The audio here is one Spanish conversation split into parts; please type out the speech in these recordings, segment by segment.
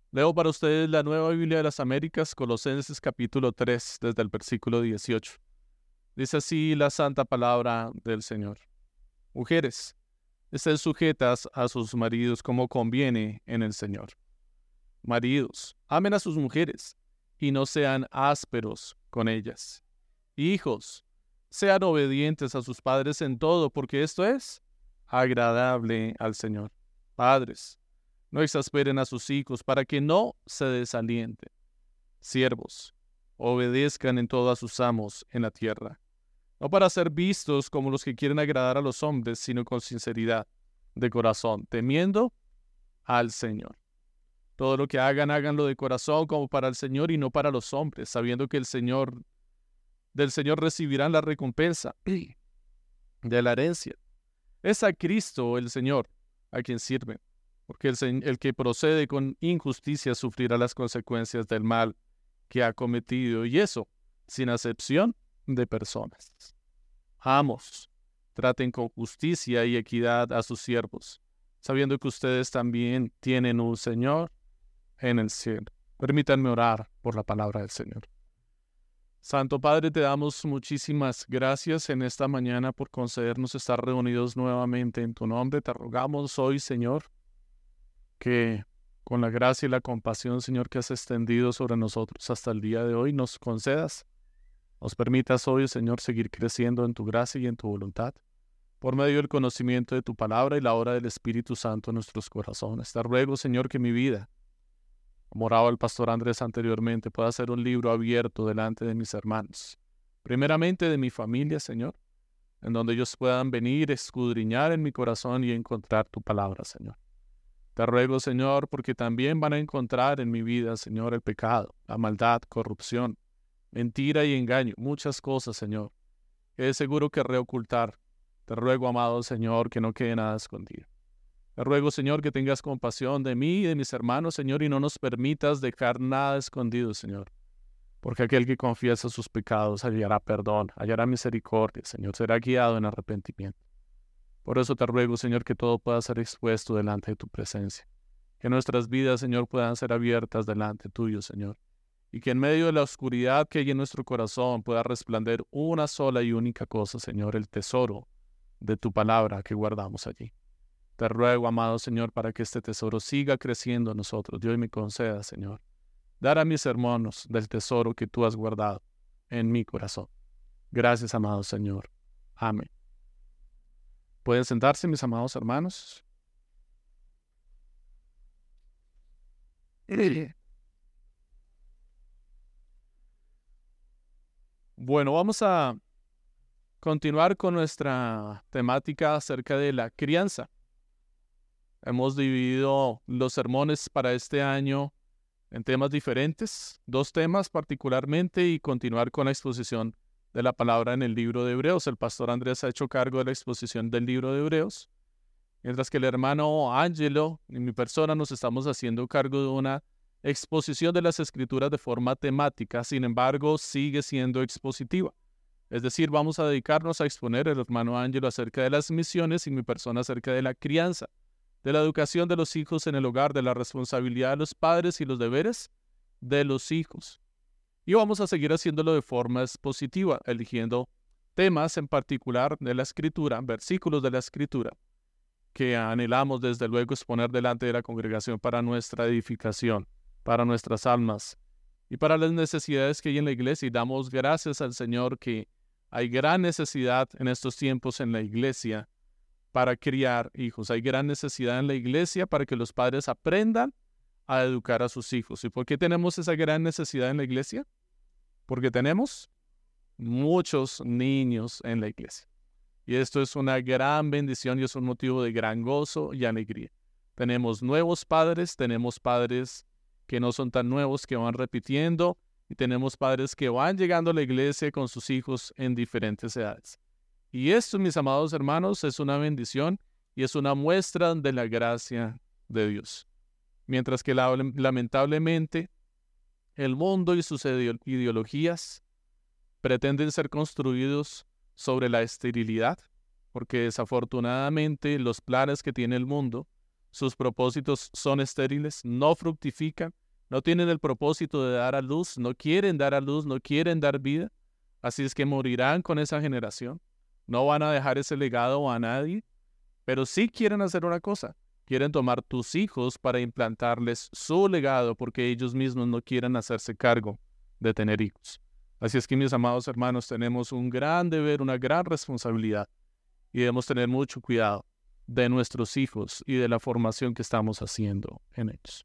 Leo para ustedes la Nueva Biblia de las Américas, Colosenses capítulo 3, desde el versículo 18. Dice así la santa palabra del Señor. Mujeres, estén sujetas a sus maridos como conviene en el Señor. Maridos, amen a sus mujeres y no sean ásperos con ellas. Hijos, sean obedientes a sus padres en todo, porque esto es agradable al Señor. Padres, no exasperen a sus hijos para que no se desalienten. Siervos, obedezcan en todo a sus amos en la tierra, no para ser vistos como los que quieren agradar a los hombres, sino con sinceridad de corazón, temiendo al Señor. Todo lo que hagan, háganlo de corazón como para el Señor y no para los hombres, sabiendo que del Señor recibirán la recompensa de la herencia. Es a Cristo el Señor a quien sirven, porque el que procede con injusticia sufrirá las consecuencias del mal que ha cometido, y eso sin acepción de personas. Amos, traten con justicia y equidad a sus siervos, sabiendo que ustedes también tienen un Señor en el cielo. Permítanme orar por la palabra del Señor. Santo Padre, te damos muchísimas gracias en esta mañana por concedernos estar reunidos nuevamente en tu nombre. Te rogamos hoy, Señor, que con la gracia y la compasión, Señor, que has extendido sobre nosotros hasta el día de hoy, nos concedas, nos permitas hoy, Señor, seguir creciendo en tu gracia y en tu voluntad, por medio del conocimiento de tu palabra y la obra del Espíritu Santo en nuestros corazones. Te ruego, Señor, que mi vida, como oraba el pastor Andrés anteriormente, pueda ser un libro abierto delante de mis hermanos. Primeramente de mi familia, Señor, en donde ellos puedan venir, escudriñar en mi corazón y encontrar tu palabra, Señor. Te ruego, Señor, porque también van a encontrar en mi vida, Señor, el pecado, la maldad, corrupción, mentira y engaño, muchas cosas, Señor, que es seguro que reocultar. Te ruego, amado Señor, que no quede nada escondido. Te ruego, Señor, que tengas compasión de mí y de mis hermanos, Señor, y no nos permitas dejar nada escondido, Señor. Porque aquel que confiesa sus pecados hallará perdón, hallará misericordia, Señor, será guiado en arrepentimiento. Por eso te ruego, Señor, que todo pueda ser expuesto delante de tu presencia. Que nuestras vidas, Señor, puedan ser abiertas delante tuyo, Señor. Y que en medio de la oscuridad que hay en nuestro corazón pueda resplandecer una sola y única cosa, Señor, el tesoro de tu palabra que guardamos allí. Te ruego, amado Señor, para que este tesoro siga creciendo en nosotros. Dios me conceda, Señor, dar a mis hermanos del tesoro que tú has guardado en mi corazón. Gracias, amado Señor. Amén. ¿Pueden sentarse, mis amados hermanos? Bueno, vamos a continuar con nuestra temática acerca de la crianza. Hemos dividido los sermones para este año en temas diferentes, 2 temas particularmente, y continuar con la exposición de la palabra en el libro de Hebreos. El pastor Andrés ha hecho cargo de la exposición del libro de Hebreos, mientras que el hermano Ángelo y mi persona nos estamos haciendo cargo de una exposición de las Escrituras de forma temática. Sin embargo, sigue siendo expositiva. Es decir, vamos a dedicarnos a exponer el hermano Ángelo acerca de las misiones y mi persona acerca de la crianza, de la educación de los hijos en el hogar, de la responsabilidad de los padres y los deberes de los hijos. Y vamos a seguir haciéndolo de forma expositiva, eligiendo temas en particular de la Escritura, versículos de la Escritura, que anhelamos desde luego exponer delante de la congregación para nuestra edificación, para nuestras almas y para las necesidades que hay en la iglesia. Y damos gracias al Señor que hay gran necesidad en estos tiempos en la iglesia para criar hijos. Hay gran necesidad en la iglesia para que los padres aprendan a educar a sus hijos. ¿Y por qué tenemos esa gran necesidad en la iglesia? Porque tenemos muchos niños en la iglesia. Y esto es una gran bendición y es un motivo de gran gozo y alegría. Tenemos nuevos padres, tenemos padres que no son tan nuevos, que van repitiendo, y tenemos padres que van llegando a la iglesia con sus hijos en diferentes edades. Y esto, mis amados hermanos, es una bendición y es una muestra de la gracia de Dios. Mientras que lamentablemente el mundo y sus ideologías pretenden ser construidos sobre la esterilidad, porque desafortunadamente los planes que tiene el mundo sus propósitos son estériles, no fructifican, no tienen el propósito de dar a luz, no quieren dar a luz, no quieren dar vida. Así es que morirán con esa generación. No van a dejar ese legado a nadie, pero sí quieren hacer una cosa. Quieren tomar tus hijos para implantarles su legado porque ellos mismos no quieren hacerse cargo de tener hijos. Así es que, mis amados hermanos, tenemos un gran deber, una gran responsabilidad y debemos tener mucho cuidado de nuestros hijos y de la formación que estamos haciendo en ellos.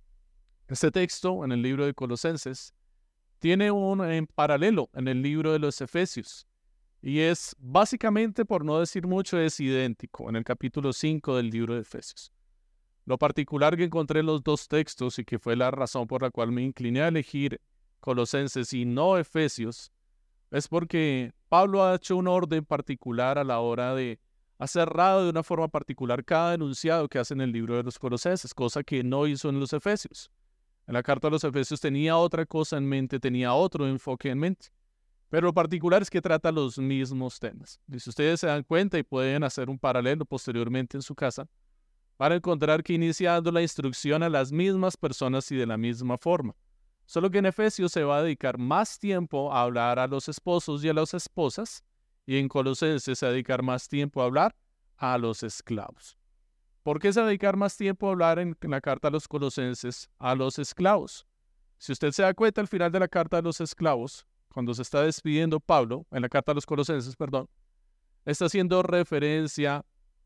Este texto en el libro de Colosenses tiene un en paralelo en el libro de los Efesios y es básicamente, por no decir mucho, es idéntico en el capítulo 5 del libro de Efesios. Lo particular que encontré en los dos textos y que fue la razón por la cual me incliné a elegir Colosenses y no Efesios es porque Pablo ha hecho un orden particular a la hora de ha cerrado de una forma particular cada enunciado que hace en el libro de los Colosenses, cosa que no hizo en los Efesios. En la carta a los Efesios tenía otra cosa en mente, tenía otro enfoque en mente. Pero lo particular es que trata los mismos temas. Y si ustedes se dan cuenta y pueden hacer un paralelo posteriormente en su casa, van a encontrar que inicia dando la instrucción a las mismas personas y de la misma forma. Solo que en Efesios se va a dedicar más tiempo a hablar a los esposos y a las esposas, y en Colosenses se va a dedicar más tiempo a hablar a los esclavos. ¿Por qué se va a dedicar más tiempo a hablar en la carta a los Colosenses a los esclavos? Si usted se da cuenta al final de la carta a los esclavos, cuando se está despidiendo Pablo, en la carta a los Colosenses, está haciendo referencia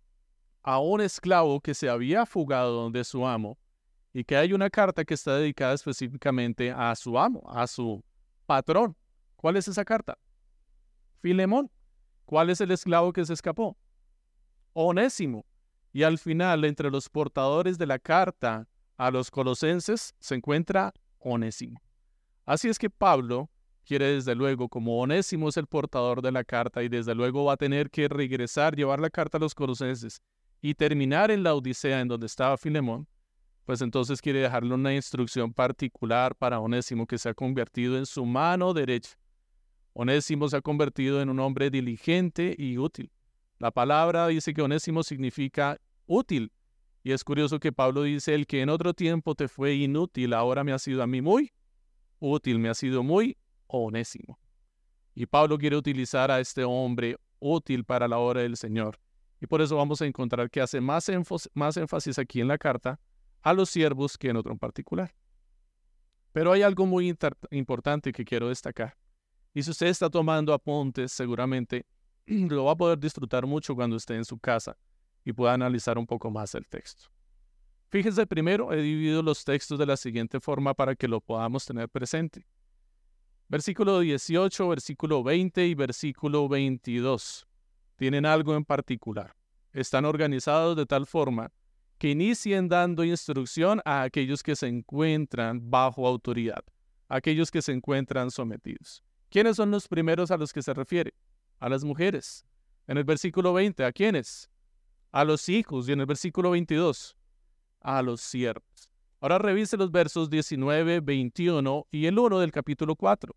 a un esclavo que se había fugado de su amo y que hay una carta que está dedicada específicamente a su amo, a su patrón. ¿Cuál es esa carta? Filemón. ¿Cuál es el esclavo que se escapó? Onésimo. Y al final, entre los portadores de la carta a los Colosenses, se encuentra Onésimo. Así es que Pablo quiere, desde luego, como Onésimo es el portador de la carta y desde luego va a tener que regresar, llevar la carta a los Colosenses y terminar en la Odisea en donde estaba Filemón, pues entonces quiere dejarle una instrucción particular para Onésimo que se ha convertido en su mano derecha. Onésimo se ha convertido en un hombre diligente y útil. La palabra dice que Onésimo significa útil. Y es curioso que Pablo dice, el que en otro tiempo te fue inútil, ahora me ha sido a mí muy útil, me ha sido muy Onésimo. Y Pablo quiere utilizar a este hombre útil para la obra del Señor. Y por eso vamos a encontrar que hace más énfasis aquí en la carta a los siervos que en otro en particular. Pero hay algo muy importante que quiero destacar. Y si usted está tomando apuntes, seguramente lo va a poder disfrutar mucho cuando esté en su casa y pueda analizar un poco más el texto. Fíjense, primero he dividido los textos de la siguiente forma para que lo podamos tener presente. Versículo 18, versículo 20 y versículo 22 tienen algo en particular. Están organizados de tal forma que inicien dando instrucción a aquellos que se encuentran bajo autoridad, a aquellos que se encuentran sometidos. ¿Quiénes son los primeros a los que se refiere? A las mujeres. En el versículo 20, ¿a quiénes? A los hijos. Y en el versículo 22, a los siervos. Ahora revise los versos 19, 21 y el 1 del capítulo 4.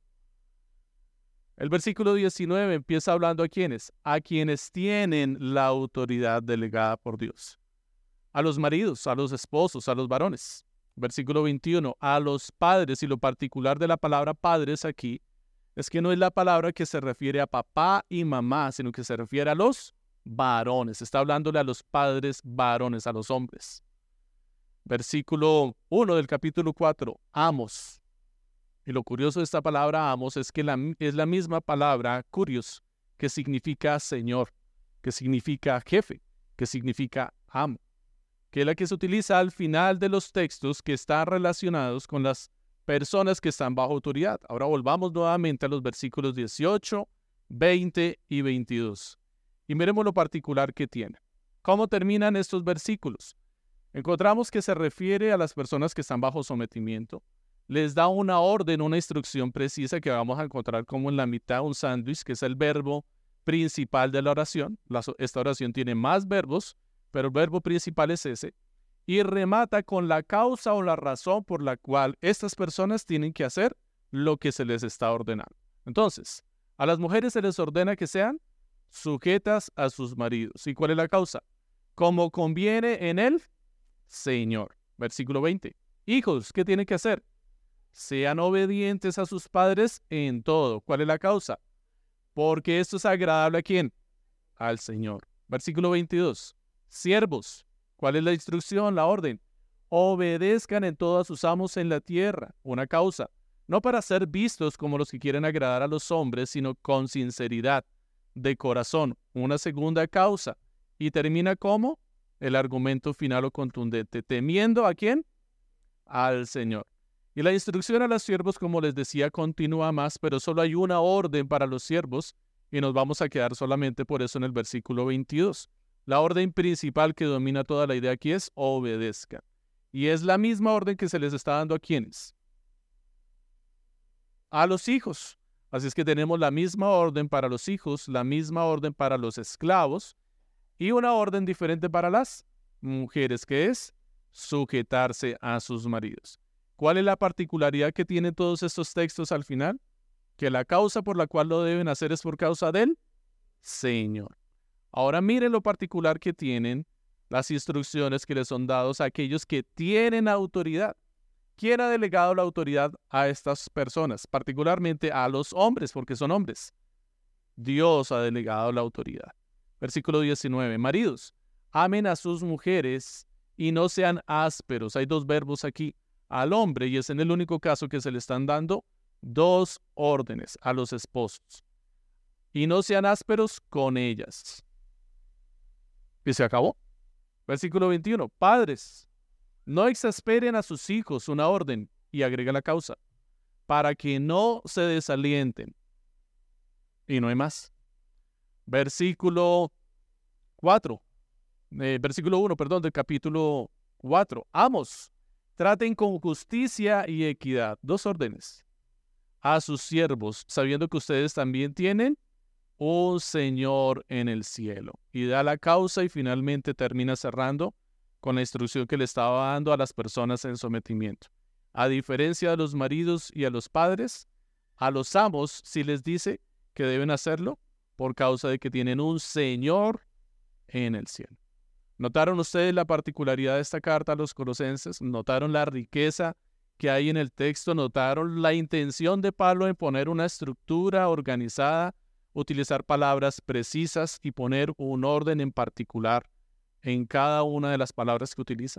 El versículo 19 empieza hablando a quiénes. A quienes tienen la autoridad delegada por Dios. A los maridos, a los esposos, a los varones. Versículo 21, a los padres. Y lo particular de la palabra padres aquí es que no es la palabra que se refiere a papá y mamá, sino que se refiere a los varones. Está hablándole a los padres varones, a los hombres. Versículo 1 del capítulo 4, amos. Y lo curioso de esta palabra amos es que es la misma palabra kurios, que significa señor, que significa jefe, que significa amo, que es la que se utiliza al final de los textos que están relacionados con las personas que están bajo autoridad. Ahora volvamos nuevamente a los versículos 18, 20 y 22. Y miremos lo particular que tiene. ¿Cómo terminan estos versículos? Encontramos que se refiere a las personas que están bajo sometimiento. Les da una orden, una instrucción precisa que vamos a encontrar como en la mitad un sándwich, que es el verbo principal de la oración. Esta oración tiene más verbos, pero el verbo principal es ese. Y remata con la causa o la razón por la cual estas personas tienen que hacer lo que se les está ordenando. Entonces, a las mujeres se les ordena que sean sujetas a sus maridos. ¿Y cuál es la causa? Como conviene en el Señor. Versículo 20. Hijos, ¿qué tienen que hacer? Sean obedientes a sus padres en todo. ¿Cuál es la causa? Porque esto es agradable ¿a quién? Al Señor. Versículo 22. Siervos, ¿cuál es la instrucción, la orden? Obedezcan en todo a sus amos en la tierra. Una causa. No para ser vistos como los que quieren agradar a los hombres, sino con sinceridad, de corazón. Una segunda causa. Y termina como el argumento final o contundente. ¿Temiendo a quién? Al Señor. Y la instrucción a los siervos, como les decía, continúa más, pero solo hay una orden para los siervos y nos vamos a quedar solamente por eso en el versículo 22. La orden principal que domina toda la idea aquí es obedezcan. Y es la misma orden que se les está dando a ¿quiénes? A los hijos. Así es que tenemos la misma orden para los hijos, la misma orden para los esclavos y una orden diferente para las mujeres, que es sujetarse a sus maridos. ¿Cuál es la particularidad que tienen todos estos textos al final? Que la causa por la cual lo deben hacer es por causa del Señor. Ahora miren lo particular que tienen las instrucciones que les son dados a aquellos que tienen autoridad. ¿Quién ha delegado la autoridad a estas personas? Particularmente a los hombres, porque son hombres. Dios ha delegado la autoridad. Versículo 19. Maridos, amen a sus mujeres y no sean ásperos. Hay dos verbos aquí. Al hombre, y es en el único caso que se le están dando dos órdenes a los esposos. Y no sean ásperos con ellas. Y se acabó. Versículo 21. Padres, no exasperen a sus hijos, una orden, y agrega la causa, para que no se desalienten. Y no hay más. Versículo 4. Versículo 1, perdón, del capítulo 4. Amos, traten con justicia y equidad. Dos órdenes. A sus siervos, sabiendo que ustedes también tienen un Señor en el cielo. Y da la causa y finalmente termina cerrando con la instrucción que le estaba dando a las personas en sometimiento. A diferencia de los maridos y a los padres, a los amos sí les dice que deben hacerlo por causa de que tienen un Señor en el cielo. ¿Notaron ustedes la particularidad de esta carta a los colosenses? ¿Notaron la riqueza que hay en el texto? ¿Notaron la intención de Pablo en poner una estructura organizada, utilizar palabras precisas y poner un orden en particular en cada una de las palabras que utiliza?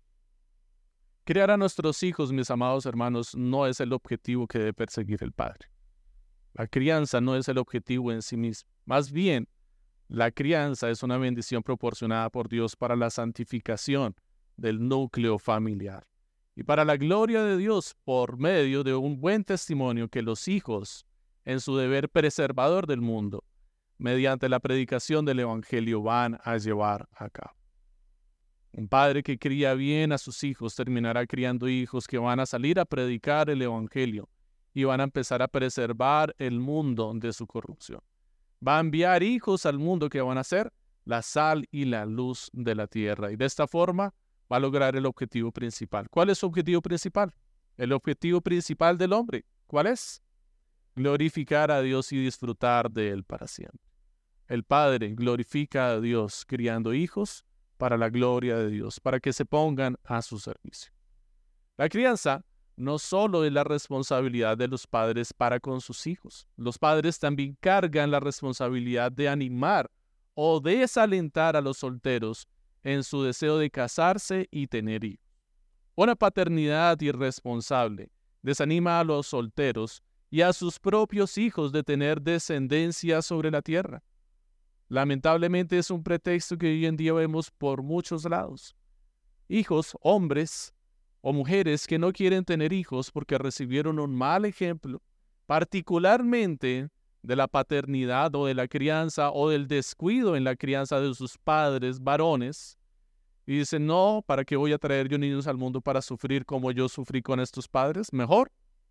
Criar a nuestros hijos, mis amados hermanos, no es el objetivo que debe perseguir el padre. La crianza no es el objetivo en sí mismo. Más bien, la crianza es una bendición proporcionada por Dios para la santificación del núcleo familiar y para la gloria de Dios por medio de un buen testimonio que los hijos, en su deber preservador del mundo, mediante la predicación del Evangelio van a llevar a cabo. Un padre que cría bien a sus hijos terminará criando hijos que van a salir a predicar el Evangelio y van a empezar a preservar el mundo de su corrupción. Va a enviar hijos al mundo que van a ser la sal y la luz de la tierra. Y de esta forma va a lograr el objetivo principal. ¿Cuál es su objetivo principal? El objetivo principal del hombre. ¿Cuál es? Glorificar a Dios y disfrutar de Él para siempre. El Padre glorifica a Dios criando hijos para la gloria de Dios, para que se pongan a su servicio. La crianza no solo es la responsabilidad de los padres para con sus hijos. Los padres también cargan la responsabilidad de animar o desalentar a los solteros en su deseo de casarse y tener hijos. Una paternidad irresponsable desanima a los solteros y a sus propios hijos de tener descendencia sobre la tierra. Lamentablemente es un pretexto que hoy en día vemos por muchos lados. Hijos, hombres o mujeres que no quieren tener hijos porque recibieron un mal ejemplo, particularmente de la paternidad o de la crianza o del descuido en la crianza de sus padres varones, y dicen, no, ¿para qué voy a traer yo niños al mundo para sufrir como yo sufrí con estos padres? Mejor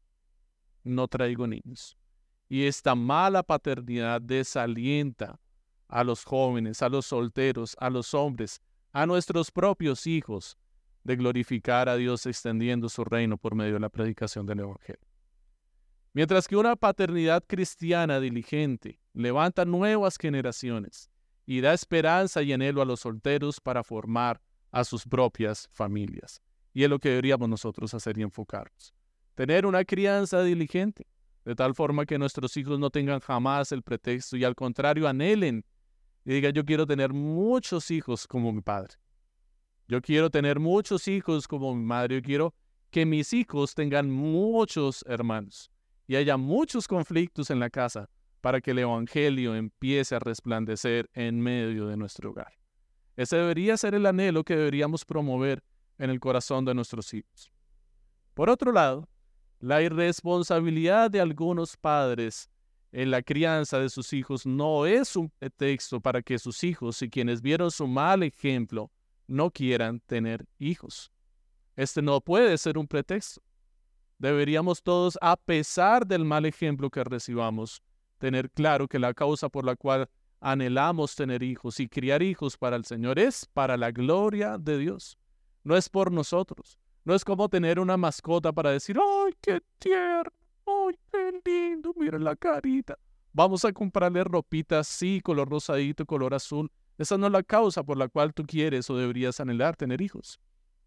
no traigo niños. Y esta mala paternidad desalienta a los jóvenes, a los solteros, a los hombres, a nuestros propios hijos, de glorificar a Dios extendiendo su reino por medio de la predicación del Evangelio. Mientras que una paternidad cristiana diligente levanta nuevas generaciones y da esperanza y anhelo a los solteros para formar a sus propias familias. Y es lo que deberíamos nosotros hacer y enfocarnos. Tener una crianza diligente, de tal forma que nuestros hijos no tengan jamás el pretexto y al contrario anhelen y digan: yo quiero tener muchos hijos como mi padre. Yo quiero tener muchos hijos como mi madre. Yo quiero que mis hijos tengan muchos hermanos y haya muchos conflictos en la casa para que el evangelio empiece a resplandecer en medio de nuestro hogar. Ese debería ser el anhelo que deberíamos promover en el corazón de nuestros hijos. Por otro lado, la irresponsabilidad de algunos padres en la crianza de sus hijos no es un pretexto para que sus hijos y quienes vieron su mal ejemplo no quieran tener hijos. Este no puede ser un pretexto. Deberíamos todos, a pesar del mal ejemplo que recibamos, tener claro que la causa por la cual anhelamos tener hijos y criar hijos para el Señor es para la gloria de Dios. No es por nosotros. No es como tener una mascota para decir: ¡ay, qué tierno! ¡Ay, qué lindo! Miren la carita. Vamos a comprarle ropita así, color rosadito, color azul. Esa no es la causa por la cual tú quieres o deberías anhelar tener hijos.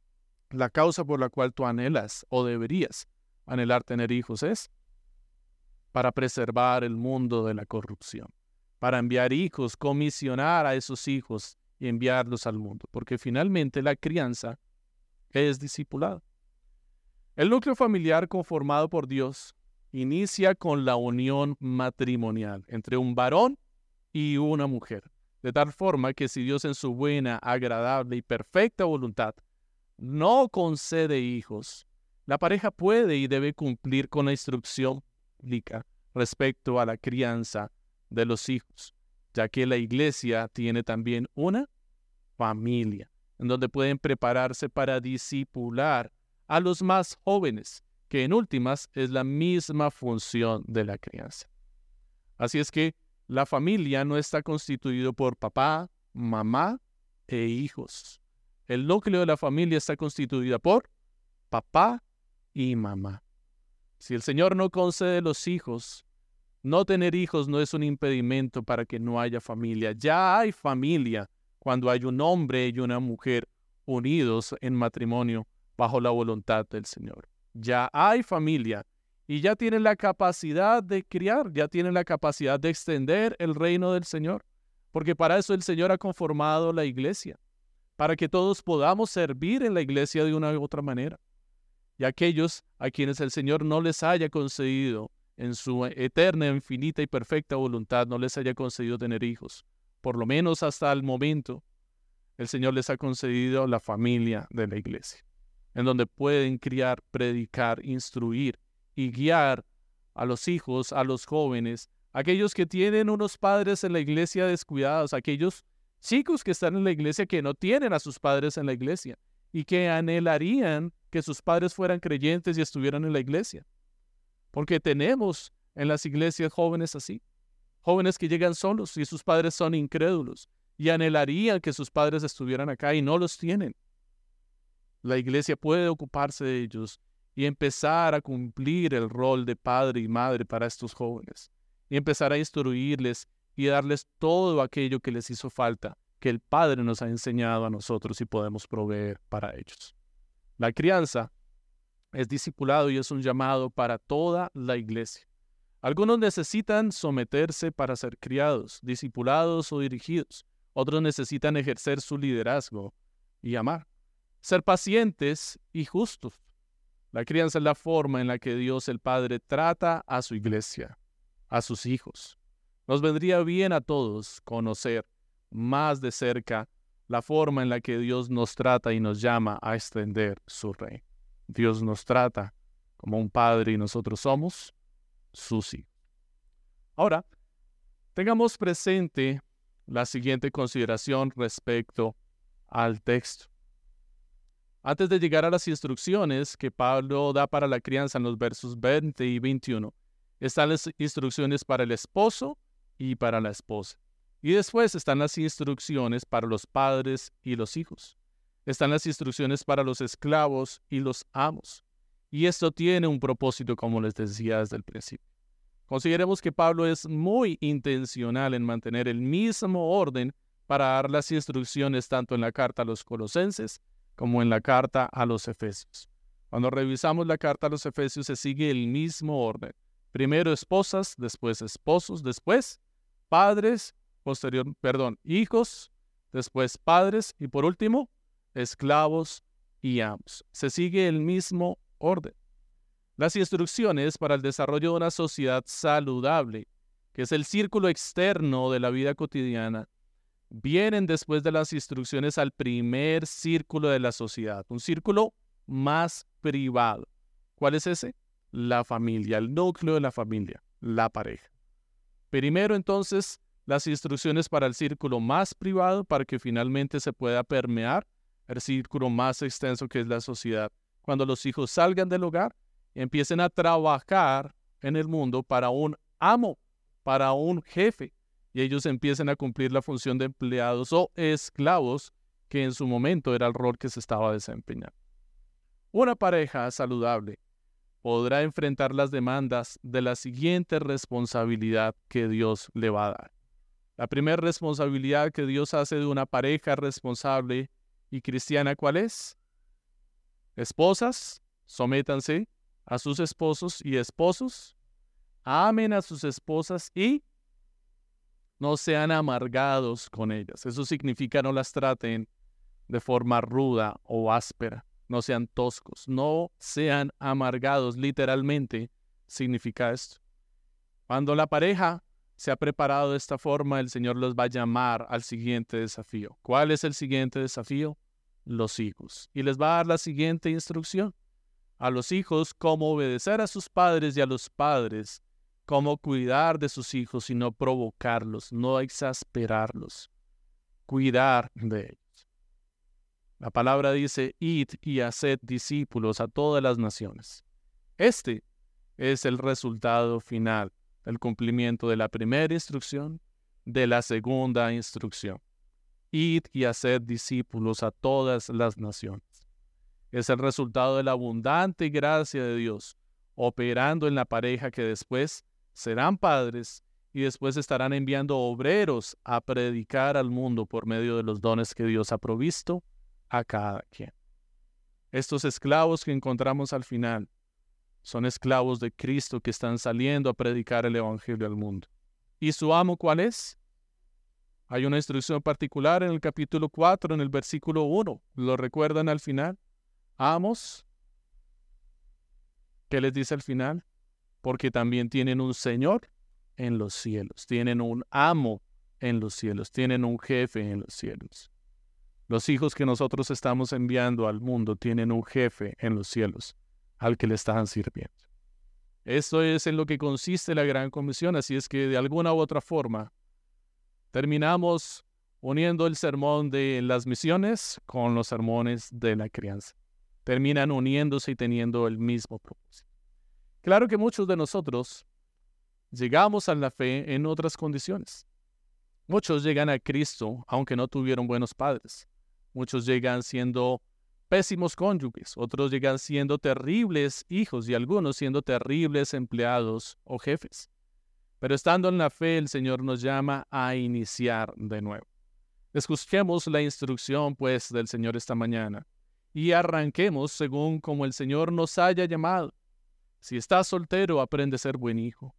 La causa por la cual tú anhelas o deberías anhelar tener hijos es para preservar el mundo de la corrupción, para enviar hijos, comisionar a esos hijos y enviarlos al mundo, porque finalmente la crianza es discipulado. El núcleo familiar conformado por Dios inicia con la unión matrimonial entre un varón y una mujer, de tal forma que si Dios en su buena, agradable y perfecta voluntad no concede hijos, la pareja puede y debe cumplir con la instrucción bíblica respecto a la crianza de los hijos, ya que la iglesia tiene también una familia, en donde pueden prepararse para discipular a los más jóvenes, que en últimas es la misma función de la crianza. Así es que la familia no está constituido por papá, mamá e hijos. El núcleo de la familia está constituida por papá y mamá. Si el Señor no concede los hijos, no tener hijos no es un impedimento para que no haya familia. Ya hay familia cuando hay un hombre y una mujer unidos en matrimonio bajo la voluntad del Señor. Ya hay familia y ya tienen la capacidad de criar, ya tienen la capacidad de extender el reino del Señor, porque para eso el Señor ha conformado la iglesia, para que todos podamos servir en la iglesia de una u otra manera. Y aquellos a quienes el Señor no les haya concedido en su eterna, infinita y perfecta voluntad, no les haya concedido tener hijos, por lo menos hasta el momento, el Señor les ha concedido la familia de la iglesia, en donde pueden criar, predicar, instruir y guiar a los hijos, a los jóvenes, aquellos que tienen unos padres en la iglesia descuidados, aquellos chicos que están en la iglesia que no tienen a sus padres en la iglesia y que anhelarían que sus padres fueran creyentes y estuvieran en la iglesia. Porque tenemos en las iglesias jóvenes así, jóvenes que llegan solos y sus padres son incrédulos y anhelarían que sus padres estuvieran acá y no los tienen. La iglesia puede ocuparse de ellos y empezar a cumplir el rol de padre y madre para estos jóvenes y empezar a instruirles y darles todo aquello que les hizo falta, que el Padre nos ha enseñado a nosotros y podemos proveer para ellos. La crianza es discipulado y es un llamado para toda la iglesia. Algunos necesitan someterse para ser criados, discipulados o dirigidos. Otros necesitan ejercer su liderazgo y amar. Ser pacientes y justos. La crianza es la forma en la que Dios el Padre trata a su iglesia, a sus hijos. Nos vendría bien a todos conocer más de cerca la forma en la que Dios nos trata y nos llama a extender su reino. Dios nos trata como un padre y nosotros somos sus hijos. Ahora, tengamos presente la siguiente consideración respecto al texto. Antes de llegar a las instrucciones que Pablo da para la crianza en los versos 20 y 21, están las instrucciones para el esposo y para la esposa. Y después están las instrucciones para los padres y los hijos. Están las instrucciones para los esclavos y los amos. Y esto tiene un propósito, como les decía desde el principio. Consideremos que Pablo es muy intencional en mantener el mismo orden para dar las instrucciones tanto en la carta a los Colosenses como en la carta a los Efesios. Cuando revisamos la carta a los Efesios se sigue el mismo orden. Primero esposas, después esposos, después padres, hijos, después padres y por último esclavos y amos. Se sigue el mismo orden. Las instrucciones para el desarrollo de una sociedad saludable, que es el círculo externo de la vida cotidiana, vienen después de las instrucciones al primer círculo de la sociedad, un círculo más privado. ¿Cuál es ese? La familia, el núcleo de la familia, la pareja. Primero, entonces, las instrucciones para el círculo más privado para que finalmente se pueda permear el círculo más extenso que es la sociedad. Cuando los hijos salgan del hogar, empiecen a trabajar en el mundo para un amo, para un jefe, y ellos empiecen a cumplir la función de empleados o esclavos que en su momento era el rol que se estaba desempeñando. Una pareja saludable podrá enfrentar las demandas de la siguiente responsabilidad que Dios le va a dar. La primera responsabilidad que Dios hace de una pareja responsable y cristiana, ¿cuál es? Esposas, sométanse a sus esposos y esposos, amen a sus esposas y no sean amargados con ellas. Eso significa no las traten de forma ruda o áspera. No sean toscos, no sean amargados. Literalmente significa esto. Cuando la pareja se ha preparado de esta forma, el Señor los va a llamar al siguiente desafío. ¿Cuál es el siguiente desafío? Los hijos. Y les va a dar la siguiente instrucción. A los hijos, cómo obedecer a sus padres, y a los padres, cómo cuidar de sus hijos y no provocarlos, no exasperarlos. Cuidar de ellos. La palabra dice, id y haced discípulos a todas las naciones. Este es el resultado final del cumplimiento de la primera instrucción, de la segunda instrucción. Id y haced discípulos a todas las naciones. Es el resultado de la abundante gracia de Dios, operando en la pareja que después serán padres y después estarán enviando obreros a predicar al mundo por medio de los dones que Dios ha provisto a cada quien. Estos esclavos que encontramos al final son esclavos de Cristo que están saliendo a predicar el evangelio al mundo. ¿Y su amo cuál es? Hay una instrucción particular en el capítulo 4, en el versículo 1. ¿Lo recuerdan al final? Amos, ¿qué les dice al final? Porque también tienen un Señor en los cielos, tienen un amo en los cielos, tienen un jefe en los cielos. Los hijos que nosotros estamos enviando al mundo tienen un jefe en los cielos al que le están sirviendo. Esto es en lo que consiste la Gran Comisión, así es que de alguna u otra forma terminamos uniendo el sermón de las misiones con los sermones de la crianza. Terminan uniéndose y teniendo el mismo propósito. Claro que muchos de nosotros llegamos a la fe en otras condiciones. Muchos llegan a Cristo aunque no tuvieron buenos padres. Muchos llegan siendo pésimos cónyuges, otros llegan siendo terribles hijos y algunos siendo terribles empleados o jefes. Pero estando en la fe, el Señor nos llama a iniciar de nuevo. Escuchemos la instrucción, pues, del Señor esta mañana y arranquemos según como el Señor nos haya llamado. Si estás soltero, aprende a ser buen hijo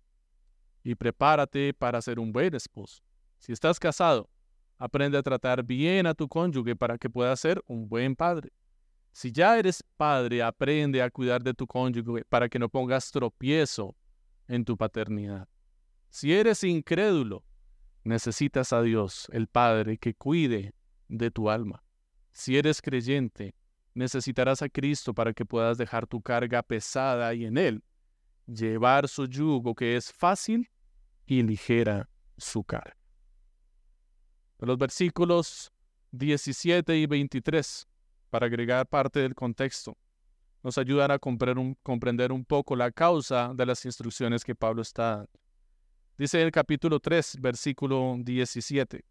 y prepárate para ser un buen esposo. Si estás casado, aprende a tratar bien a tu cónyuge para que puedas ser un buen padre. Si ya eres padre, aprende a cuidar de tu cónyuge para que no pongas tropiezo en tu paternidad. Si eres incrédulo, necesitas a Dios, el Padre, que cuide de tu alma. Si eres creyente, necesitarás a Cristo para que puedas dejar tu carga pesada y en Él llevar su yugo, que es fácil y ligera su carga. Los versículos 17 y 23, para agregar parte del contexto, nos ayudan a comprender un poco la causa de las instrucciones que Pablo está dando. Dice el capítulo 3, versículo 17.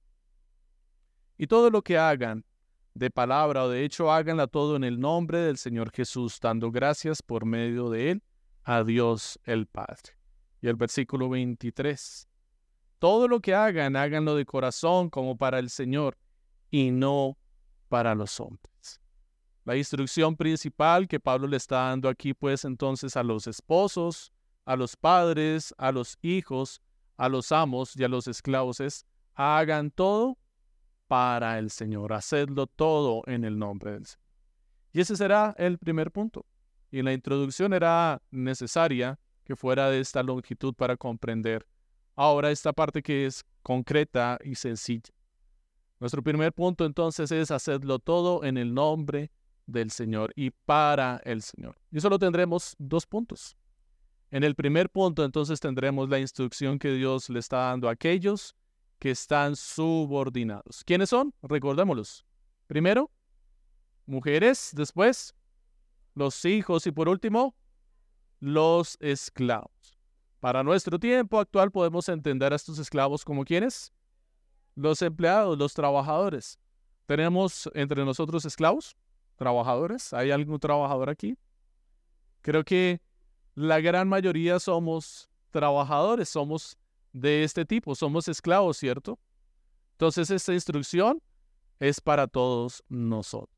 Y todo lo que hagan, de palabra o de hecho, háganla todo en el nombre del Señor Jesús, dando gracias por medio de Él a Dios el Padre. Y el versículo 23. todo lo que hagan, háganlo de corazón como para el Señor y no para los hombres. La instrucción principal que Pablo le está dando aquí, pues entonces a los esposos, a los padres, a los hijos, a los amos y a los esclavos es: hagan todo para el Señor, hacedlo todo en el nombre del Señor. Y ese será el primer punto. Y la introducción era necesaria que fuera de esta longitud para comprender ahora esta parte que es concreta y sencilla. Nuestro primer punto entonces es: hacedlo todo en el nombre del Señor y para el Señor. Y solo tendremos 2 puntos. En el primer punto entonces tendremos la instrucción que Dios le está dando a aquellos que están subordinados. ¿Quiénes son? Recordémoslos. Primero, mujeres, después, los hijos y por último, los esclavos. Para nuestro tiempo actual podemos entender a estos esclavos como ¿quiénes? Los empleados, los trabajadores. ¿Tenemos entre nosotros esclavos? ¿Trabajadores? ¿Hay algún trabajador aquí? Creo que la gran mayoría somos trabajadores, somos de este tipo, somos esclavos, ¿cierto? Entonces esta instrucción es para todos nosotros.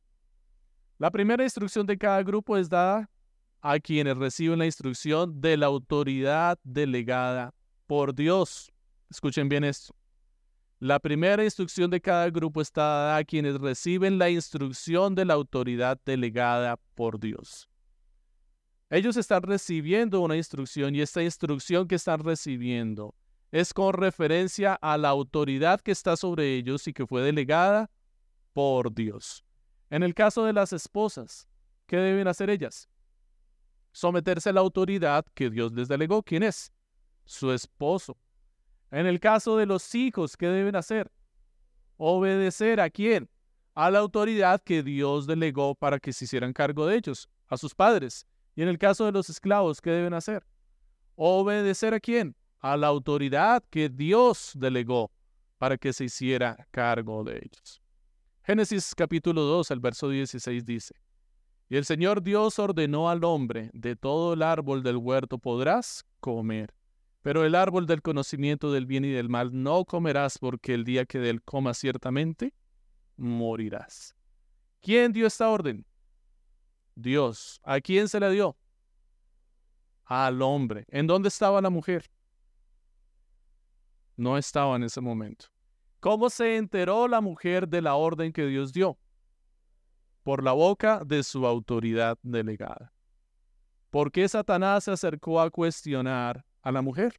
La primera instrucción de cada grupo es dada a quienes reciben la instrucción de la autoridad delegada por Dios. Escuchen bien esto. La primera instrucción de cada grupo está dada a quienes reciben la instrucción de la autoridad delegada por Dios. Ellos están recibiendo una instrucción y esta instrucción que están recibiendo es con referencia a la autoridad que está sobre ellos y que fue delegada por Dios. En el caso de las esposas, ¿qué deben hacer ellas? Someterse a la autoridad que Dios les delegó. ¿Quién es? Su esposo. En el caso de los hijos, ¿qué deben hacer? Obedecer ¿a quién? A la autoridad que Dios delegó para que se hicieran cargo de ellos, a sus padres. Y en el caso de los esclavos, ¿qué deben hacer? Obedecer ¿a quién? A la autoridad que Dios delegó para que se hiciera cargo de ellos. Génesis capítulo 2, el verso 16 dice: y el Señor Dios ordenó al hombre: de todo el árbol del huerto podrás comer, pero el árbol del conocimiento del bien y del mal no comerás, porque el día que de él comas ciertamente morirás. ¿Quién dio esta orden? Dios. ¿A quién se la dio? Al hombre. ¿En dónde estaba la mujer? No estaba en ese momento. ¿Cómo se enteró la mujer de la orden que Dios dio? Por la boca de su autoridad delegada. ¿Por qué Satanás se acercó a cuestionar a la mujer?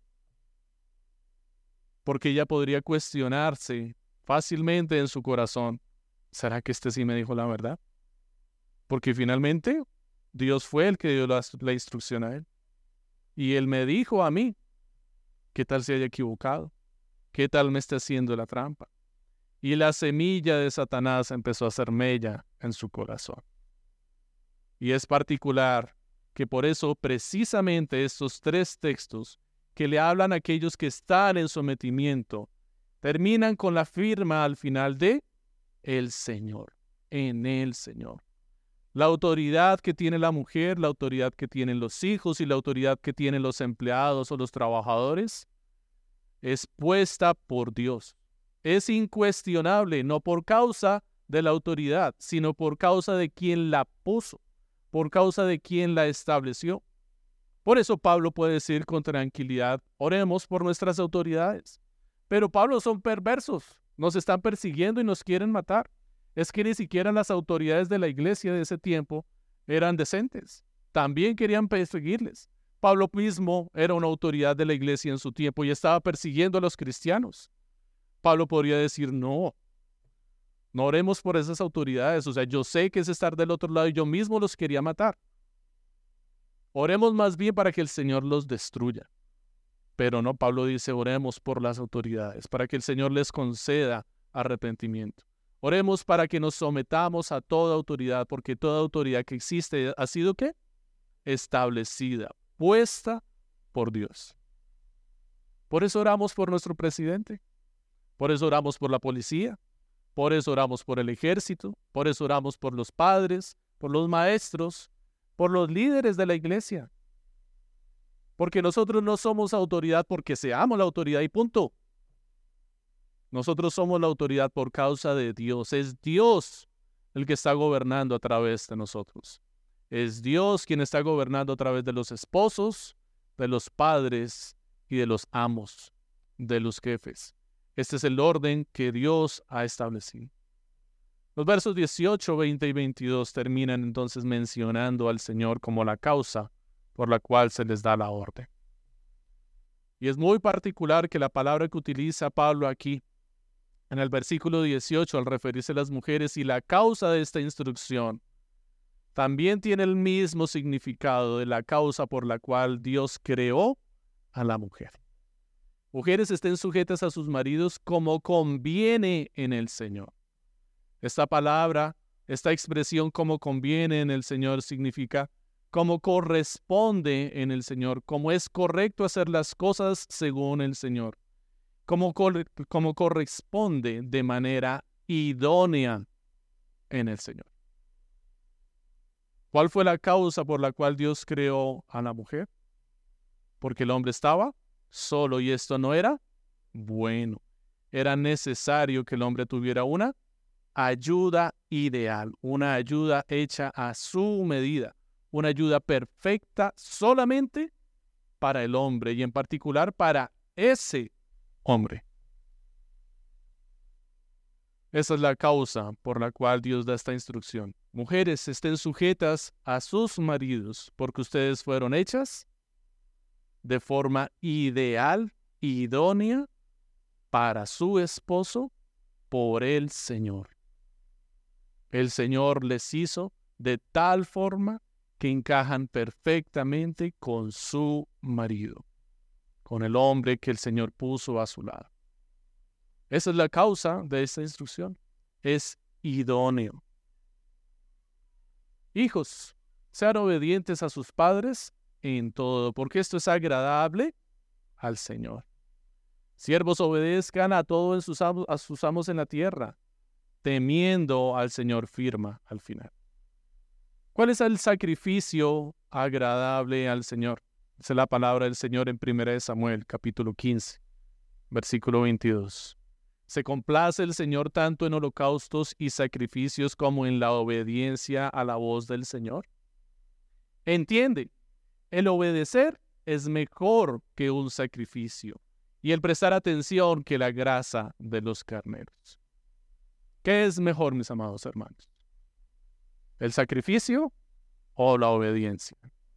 Porque ella podría cuestionarse fácilmente en su corazón: ¿será que este sí me dijo la verdad? Porque finalmente Dios fue el que dio la instrucción a él. Y él me dijo a mí: ¿qué tal se haya equivocado? ¿Qué tal me esté haciendo la trampa? Y la semilla de Satanás empezó a hacer mella en su corazón. Y es particular que por eso precisamente estos 3 textos que le hablan a aquellos que están en sometimiento terminan con la firma al final de el Señor, en el Señor. La autoridad que tiene la mujer, la autoridad que tienen los hijos y la autoridad que tienen los empleados o los trabajadores es puesta por Dios. Es incuestionable, no por causa de la autoridad, sino por causa de quien la puso, por causa de quien la estableció. Por eso Pablo puede decir con tranquilidad: oremos por nuestras autoridades. Pero Pablo, son perversos, nos están persiguiendo y nos quieren matar. Es que ni siquiera las autoridades de la iglesia de ese tiempo eran decentes. También querían perseguirles. Pablo mismo era una autoridad de la iglesia en su tiempo y estaba persiguiendo a los cristianos. Pablo podría decir: no oremos por esas autoridades. O sea, yo sé que es estar del otro lado y yo mismo los quería matar. Oremos más bien para que el Señor los destruya. Pero no, Pablo dice: oremos por las autoridades, para que el Señor les conceda arrepentimiento. Oremos para que nos sometamos a toda autoridad, porque toda autoridad que existe ha sido ¿qué? Establecida, puesta por Dios. Por eso oramos por nuestro presidente, por eso oramos por la policía, por eso oramos por el ejército, por eso oramos por los padres, por los maestros, por los líderes de la iglesia. Porque nosotros no somos autoridad porque seamos la autoridad y punto. Nosotros somos la autoridad por causa de Dios. Es Dios el que está gobernando a través de nosotros. Es Dios quien está gobernando a través de los esposos, de los padres y de los amos, de los jefes. Este es el orden que Dios ha establecido. Los versos 18, 20 y 22 terminan entonces mencionando al Señor como la causa por la cual se les da la orden. Y es muy particular que la palabra que utiliza Pablo aquí, en el versículo 18, al referirse a las mujeres y la causa de esta instrucción, también tiene el mismo significado de la causa por la cual Dios creó a la mujer. Mujeres, estén sujetas a sus maridos como conviene en el Señor. Esta palabra, esta expresión como conviene en el Señor significa como corresponde en el Señor, como es correcto hacer las cosas según el Señor, como corresponde de manera idónea en el Señor. ¿Cuál fue la causa por la cual Dios creó a la mujer? Porque el hombre estaba solo y esto no era bueno. Era necesario que el hombre tuviera una ayuda ideal, una ayuda hecha a su medida, una ayuda perfecta solamente para el hombre y en particular para ese hombre. Esa es la causa por la cual Dios da esta instrucción. Mujeres, estén sujetas a sus maridos porque ustedes fueron hechas de forma ideal, idónea para su esposo por el Señor. El Señor les hizo de tal forma que encajan perfectamente con su marido, con el hombre que el Señor puso a su lado. Esa es la causa de esta instrucción. Es idóneo. Hijos, sean obedientes a sus padres en todo, porque esto es agradable al Señor. Siervos, obedezcan a todos a sus amos en la tierra, temiendo al Señor firma al final. ¿Cuál es el sacrificio agradable al Señor? Esa es la palabra del Señor en 1 Samuel, capítulo 15, versículo 22. Se complace el Señor tanto en holocaustos y sacrificios como en la obediencia a la voz del Señor. Entiende, el obedecer es mejor que un sacrificio y el prestar atención que la grasa de los carneros. ¿Qué es mejor, mis amados hermanos? ¿El sacrificio o la obediencia?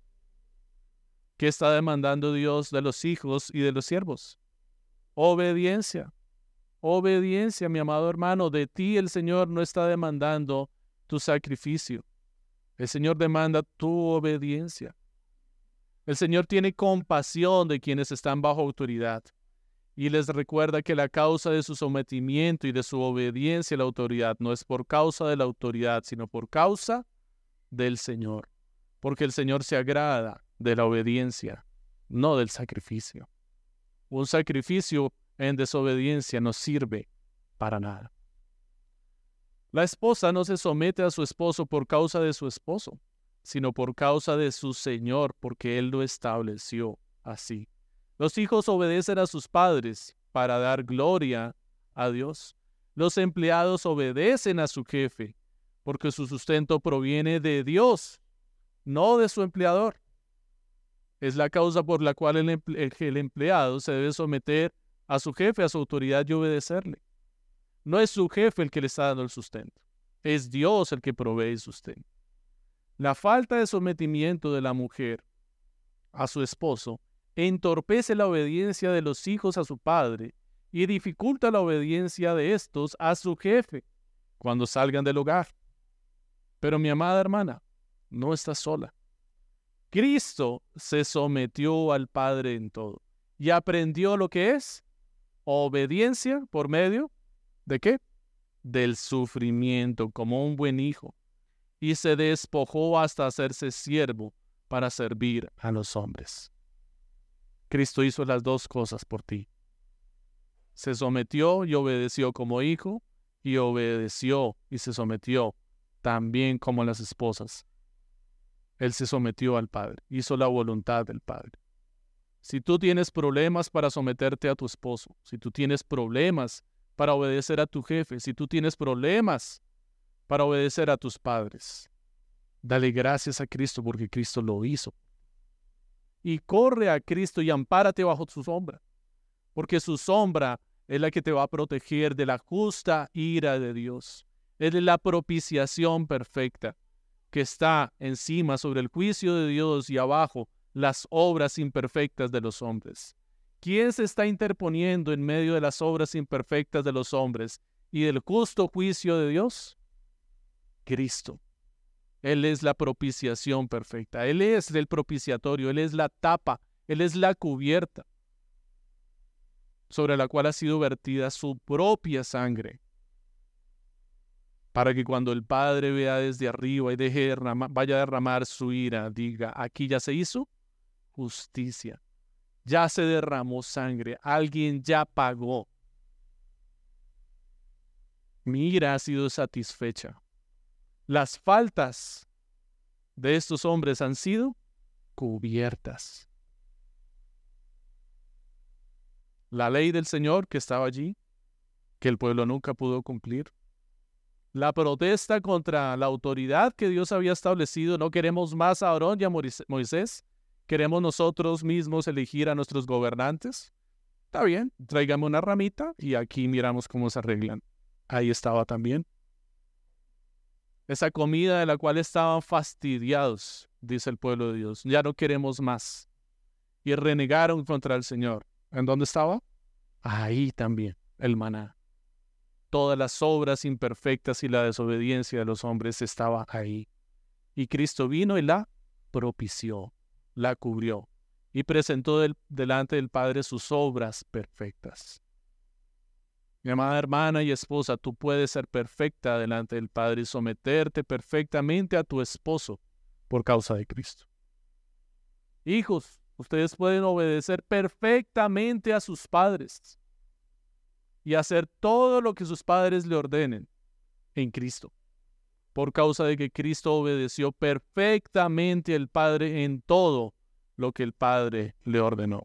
¿Qué está demandando Dios de los hijos y de los siervos? Obediencia. Obediencia, mi amado hermano. De ti el Señor no está demandando tu sacrificio. El Señor demanda tu obediencia. El Señor tiene compasión de quienes están bajo autoridad y les recuerda que la causa de su sometimiento y de su obediencia a la autoridad no es por causa de la autoridad, sino por causa del Señor. Porque el Señor se agrada de la obediencia, no del sacrificio. Un sacrificio en desobediencia no sirve para nada. La esposa no se somete a su esposo por causa de su esposo, sino por causa de su Señor, porque Él lo estableció así. Los hijos obedecen a sus padres para dar gloria a Dios. Los empleados obedecen a su jefe, porque su sustento proviene de Dios, no de su empleador. Es la causa por la cual el empleado se debe someter a su jefe, a su autoridad y obedecerle. No es su jefe el que le está dando el sustento, es Dios el que provee el sustento. La falta de sometimiento de la mujer a su esposo entorpece la obediencia de los hijos a su padre y dificulta la obediencia de estos a su jefe cuando salgan del hogar. Pero mi amada hermana, no está sola. Cristo se sometió al Padre en todo y aprendió lo que es obediencia por medio ¿de qué? Del sufrimiento como un buen hijo y se despojó hasta hacerse siervo para servir a los hombres. Cristo hizo las dos cosas por ti. Se sometió y obedeció como hijo y obedeció y se sometió también como las esposas. Él se sometió al Padre, hizo la voluntad del Padre. Si tú tienes problemas para someterte a tu esposo, si tú tienes problemas para obedecer a tu jefe, si tú tienes problemas para obedecer a tus padres, dale gracias a Cristo porque Cristo lo hizo. Y corre a Cristo y ampárate bajo su sombra, porque su sombra es la que te va a proteger de la justa ira de Dios. Es la propiciación perfecta que está encima sobre el juicio de Dios y abajo las obras imperfectas de los hombres. ¿Quién se está interponiendo en medio de las obras imperfectas de los hombres y del justo juicio de Dios? Cristo. Él es la propiciación perfecta. Él es el propiciatorio. Él es la tapa. Él es la cubierta sobre la cual ha sido vertida su propia sangre, para que cuando el Padre vea desde arriba y vaya a derramar su ira, diga, aquí ya se hizo justicia, ya se derramó sangre, alguien ya pagó. Mi ira ha sido satisfecha. Las faltas de estos hombres han sido cubiertas. La ley del Señor que estaba allí, que el pueblo nunca pudo cumplir. La protesta contra la autoridad que Dios había establecido. No queremos más a Aarón y a Moisés. Queremos nosotros mismos elegir a nuestros gobernantes. Está bien, tráigame una ramita y aquí miramos cómo se arreglan. Ahí estaba también. Esa comida de la cual estaban fastidiados, dice el pueblo de Dios. Ya no queremos más. Y renegaron contra el Señor. ¿En dónde estaba? Ahí también, el maná. Todas las obras imperfectas y la desobediencia de los hombres estaba ahí. Y Cristo vino y la propició, la cubrió y presentó delante del Padre sus obras perfectas. Mi amada hermana y esposa, tú puedes ser perfecta delante del Padre y someterte perfectamente a tu esposo por causa de Cristo. Hijos, ustedes pueden obedecer perfectamente a sus padres y hacer todo lo que sus padres le ordenen en Cristo, por causa de que Cristo obedeció perfectamente al Padre en todo lo que el Padre le ordenó.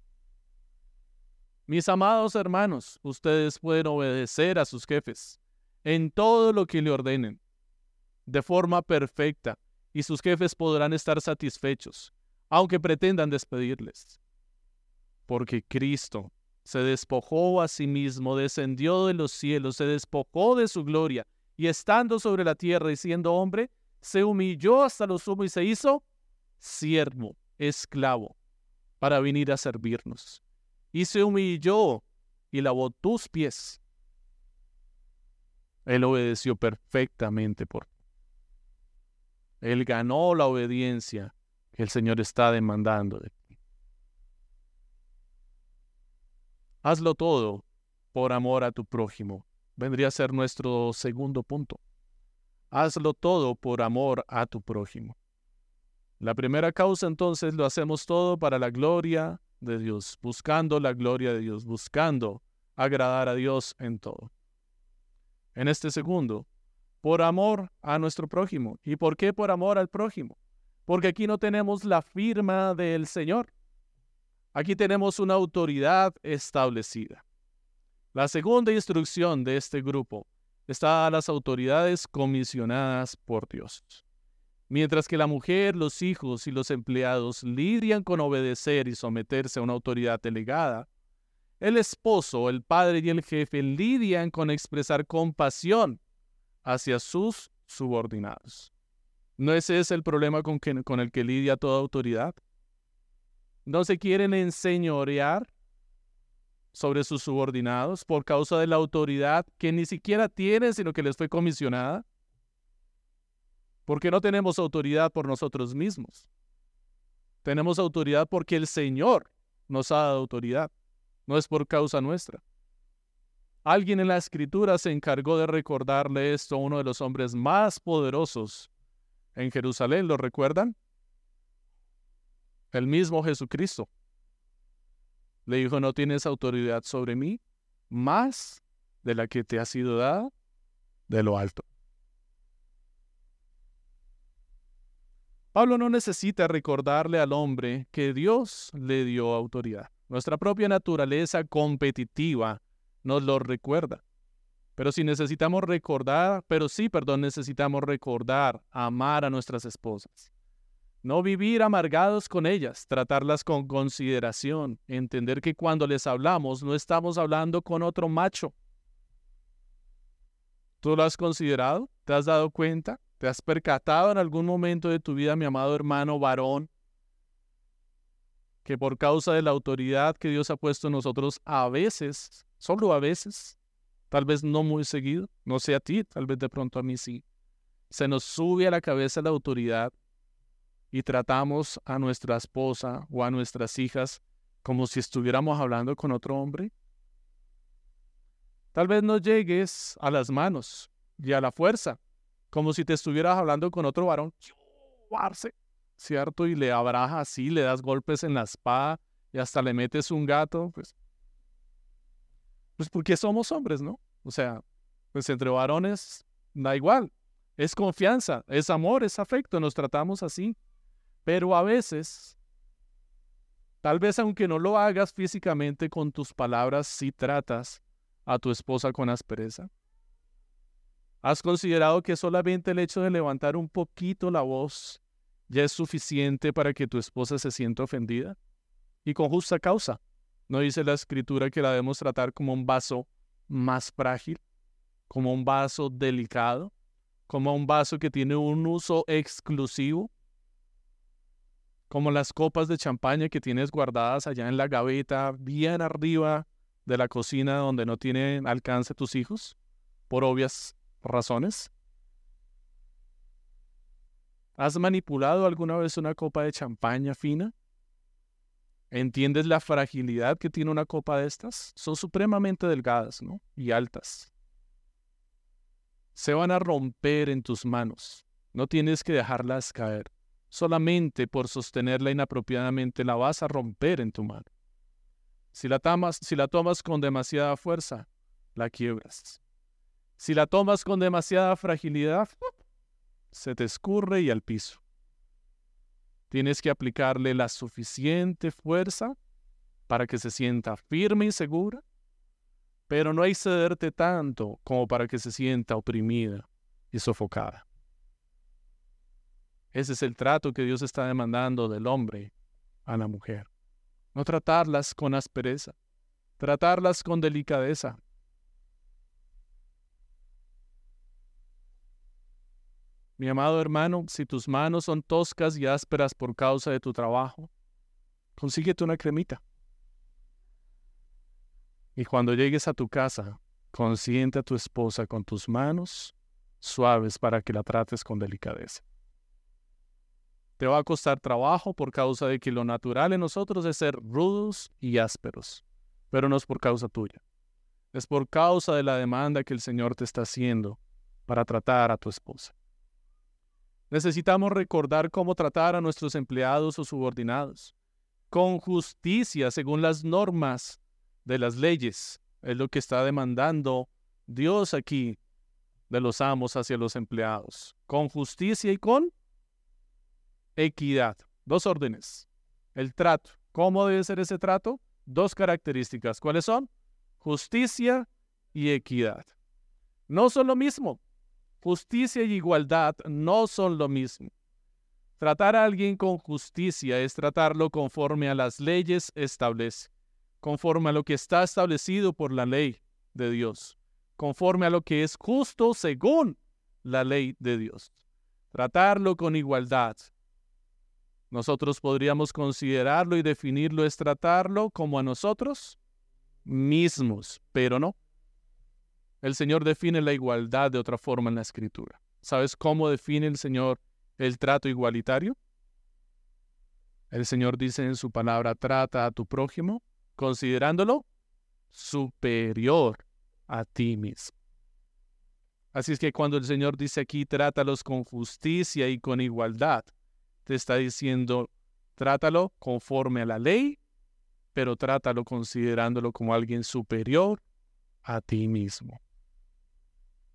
Mis amados hermanos, ustedes pueden obedecer a sus jefes en todo lo que le ordenen, de forma perfecta, y sus jefes podrán estar satisfechos, aunque pretendan despedirles. Porque Cristo se despojó a sí mismo, descendió de los cielos, se despojó de su gloria, y estando sobre la tierra y siendo hombre, se humilló hasta lo sumo y se hizo siervo, esclavo, para venir a servirnos. Y se humilló y lavó tus pies. Él obedeció perfectamente por ti. Él ganó la obediencia que el Señor está demandando de ti. Hazlo todo por amor a tu prójimo. Vendría a ser nuestro segundo punto. Hazlo todo por amor a tu prójimo. La primera causa, entonces, lo hacemos todo para la gloria de Dios, buscando la gloria de Dios, buscando agradar a Dios en todo. En este segundo, por amor a nuestro prójimo. ¿Y por qué por amor al prójimo? Porque aquí no tenemos la firma del Señor. Aquí tenemos una autoridad establecida. La segunda instrucción de este grupo está a las autoridades comisionadas por Dios. Mientras que la mujer, los hijos y los empleados lidian con obedecer y someterse a una autoridad delegada, el esposo, el padre y el jefe lidian con expresar compasión hacia sus subordinados. ¿No ese es el problema con el que lidia toda autoridad? ¿No se quieren enseñorear sobre sus subordinados por causa de la autoridad que ni siquiera tienen, sino que les fue comisionada? Porque no tenemos autoridad por nosotros mismos. Tenemos autoridad porque el Señor nos ha dado autoridad. No es por causa nuestra. Alguien en la Escritura se encargó de recordarle esto a uno de los hombres más poderosos en Jerusalén. ¿Lo recuerdan? El mismo Jesucristo. Le dijo, no tienes autoridad sobre mí más de la que te ha sido dada de lo alto. Pablo no necesita recordarle al hombre que Dios le dio autoridad. Nuestra propia naturaleza competitiva nos lo recuerda. Pero sí necesitamos recordar, necesitamos recordar, amar a nuestras esposas. No vivir amargados con ellas, tratarlas con consideración, entender que cuando les hablamos no estamos hablando con otro macho. ¿Tú lo has considerado? ¿Te has dado cuenta? ¿Te has percatado en algún momento de tu vida, mi amado hermano varón, que por causa de la autoridad que Dios ha puesto en nosotros, a veces, solo a veces, tal vez no muy seguido, no sé a ti, tal vez de pronto a mí sí, se nos sube a la cabeza la autoridad y tratamos a nuestra esposa o a nuestras hijas como si estuviéramos hablando con otro hombre? Tal vez no llegues a las manos y a la fuerza, como si te estuvieras hablando con otro varón, ¿cierto? Y le abrajas así, le das golpes en la espada y hasta le metes un gato, pues porque somos hombres, ¿no? O sea, pues entre varones da igual, es confianza, es amor, es afecto, nos tratamos así. Pero a veces, tal vez aunque no lo hagas físicamente con tus palabras, sí tratas a tu esposa con aspereza. ¿Has considerado que solamente el hecho de levantar un poquito la voz ya es suficiente para que tu esposa se sienta ofendida? Y con justa causa. ¿No dice la Escritura que la debemos tratar como un vaso más frágil, como un vaso delicado, como un vaso que tiene un uso exclusivo? Como las copas de champaña que tienes guardadas allá en la gaveta, bien arriba de la cocina donde no tienen alcance tus hijos, por obvias razones. ¿Has manipulado alguna vez una copa de champaña fina? ¿Entiendes la fragilidad que tiene una copa de estas? Son supremamente delgadas, ¿no? Y altas. Se van a romper en tus manos. No tienes que dejarlas caer. Solamente por sostenerla inapropiadamente la vas a romper en tu mano. Si la tomas con demasiada fuerza, la quiebras. Si la tomas con demasiada fragilidad, se te escurre y al piso. Tienes que aplicarle la suficiente fuerza para que se sienta firme y segura, pero no hay cederte tanto como para que se sienta oprimida y sofocada. Ese es el trato que Dios está demandando del hombre a la mujer. No tratarlas con aspereza, tratarlas con delicadeza. Mi amado hermano, si tus manos son toscas y ásperas por causa de tu trabajo, consíguete una cremita. Y cuando llegues a tu casa, consiente a tu esposa con tus manos suaves para que la trates con delicadeza. Te va a costar trabajo por causa de que lo natural en nosotros es ser rudos y ásperos, pero no es por causa tuya. Es por causa de la demanda que el Señor te está haciendo para tratar a tu esposa. Necesitamos recordar cómo tratar a nuestros empleados o subordinados, con justicia según las normas de las leyes. Es lo que está demandando Dios aquí de los amos hacia los empleados, con justicia y con equidad. Dos órdenes. El trato. ¿Cómo debe ser ese trato? Dos características. ¿Cuáles son? Justicia y equidad. No son lo mismo. Justicia y igualdad no son lo mismo. Tratar a alguien con justicia es tratarlo conforme a las leyes establece, conforme a lo que está establecido por la ley de Dios, conforme a lo que es justo según la ley de Dios. Tratarlo con igualdad. Nosotros podríamos considerarlo y definirlo es tratarlo como a nosotros mismos, pero no. El Señor define la igualdad de otra forma en la Escritura. ¿Sabes cómo define el Señor el trato igualitario? El Señor dice en su palabra, trata a tu prójimo considerándolo superior a ti mismo. Así es que cuando el Señor dice aquí, trátalos con justicia y con igualdad, te está diciendo, trátalo conforme a la ley, pero trátalo considerándolo como alguien superior a ti mismo.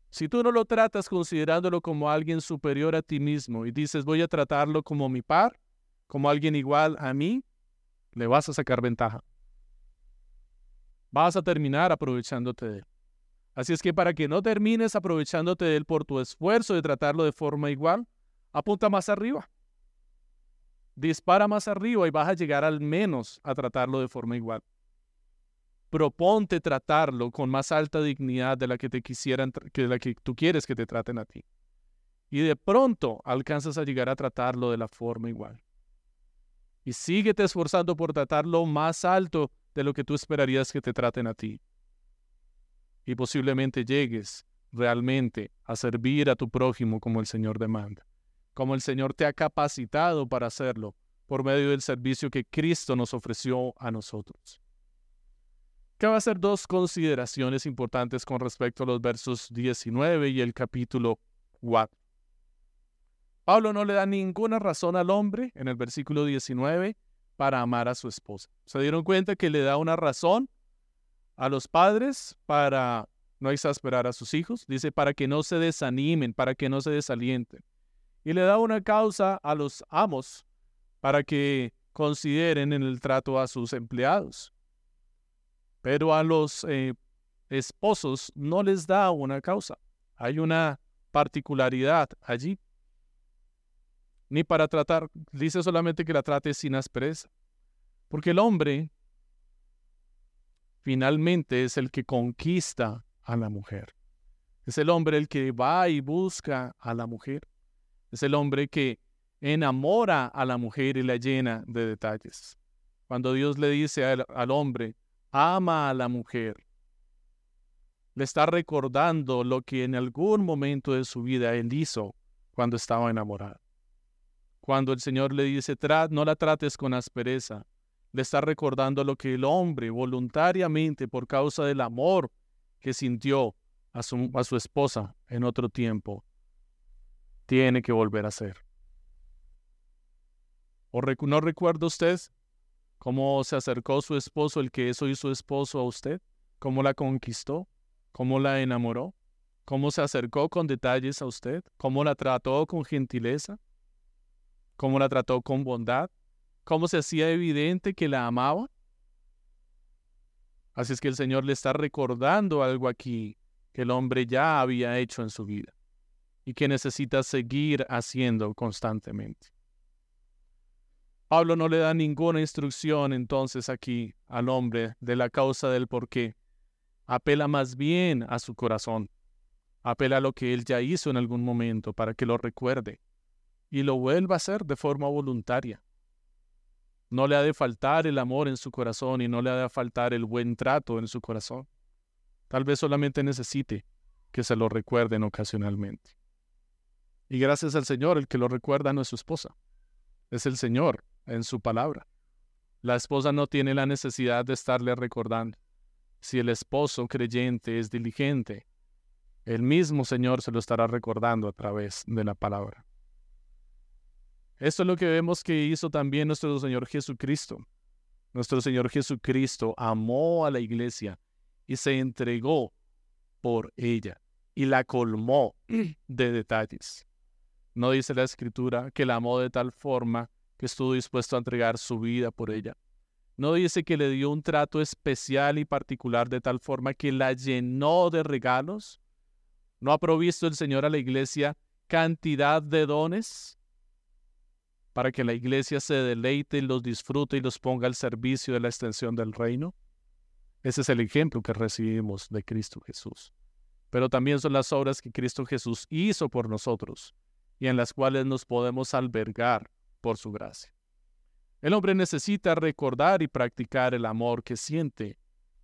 Si tú no lo tratas considerándolo como alguien superior a ti mismo y dices voy a tratarlo como mi par, como alguien igual a mí, le vas a sacar ventaja. Vas a terminar aprovechándote de él. Así es que para que no termines aprovechándote de él por tu esfuerzo de tratarlo de forma igual, apunta más arriba. Dispara más arriba y vas a llegar al menos a tratarlo de forma igual. Proponte tratarlo con más alta dignidad de la que de la que tú quieres que te traten a ti. Y de pronto alcanzas a llegar a tratarlo de la forma igual. Y síguete esforzando por tratarlo más alto de lo que tú esperarías que te traten a ti. Y posiblemente llegues realmente a servir a tu prójimo como el Señor demanda, como el Señor te ha capacitado para hacerlo por medio del servicio que Cristo nos ofreció a nosotros. Que va a ser dos consideraciones importantes con respecto a los versos 19 y el capítulo 4. Pablo no le da ninguna razón al hombre en el versículo 19 para amar a su esposa. ¿Se dieron cuenta que le da una razón a los padres para no exasperar a sus hijos? Dice para que no se desanimen, para que no se desalienten. Y le da una causa a los amos para que consideren en el trato a sus empleados. Pero a los esposos no les da una causa. Hay una particularidad allí. Ni para tratar, dice solamente que la trate sin aspereza. Porque el hombre finalmente es el que conquista a la mujer. Es el hombre el que va y busca a la mujer. Es el hombre que enamora a la mujer y la llena de detalles. Cuando Dios le dice al hombre, ama a la mujer, le está recordando lo que en algún momento de su vida él hizo cuando estaba enamorado. Cuando el Señor le dice, no la trates con aspereza, le está recordando lo que el hombre voluntariamente, por causa del amor que sintió a su esposa en otro tiempo, tiene que volver a hacer. ¿No recuerda usted cómo se acercó su esposo, el que eso hizo esposo a usted? ¿Cómo la conquistó? ¿Cómo la enamoró? ¿Cómo se acercó con detalles a usted? ¿Cómo la trató con gentileza? ¿Cómo la trató con bondad? ¿Cómo se hacía evidente que la amaba? Así es que el Señor le está recordando algo aquí que el hombre ya había hecho en su vida y que necesita seguir haciendo constantemente. Pablo no le da ninguna instrucción entonces aquí al hombre de la causa del por qué. Apela más bien a su corazón. Apela a lo que él ya hizo en algún momento para que lo recuerde y lo vuelva a hacer de forma voluntaria. No le ha de faltar el amor en su corazón y no le ha de faltar el buen trato en su corazón. Tal vez solamente necesite que se lo recuerden ocasionalmente. Y gracias al Señor, el que lo recuerda no es su esposa, es el Señor en su palabra. La esposa no tiene la necesidad de estarle recordando. Si el esposo creyente es diligente, el mismo Señor se lo estará recordando a través de la palabra. Esto es lo que vemos que hizo también nuestro Señor Jesucristo. Nuestro Señor Jesucristo amó a la iglesia y se entregó por ella y la colmó de detalles. No dice la Escritura que la amó de tal forma que estuvo dispuesto a entregar su vida por ella. No dice que le dio un trato especial y particular de tal forma que la llenó de regalos. ¿No ha provisto el Señor a la iglesia cantidad de dones para que la iglesia se deleite y los disfrute y los ponga al servicio de la extensión del reino? Ese es el ejemplo que recibimos de Cristo Jesús. Pero también son las obras que Cristo Jesús hizo por nosotros y en las cuales nos podemos albergar por su gracia. El hombre necesita recordar y practicar el amor que siente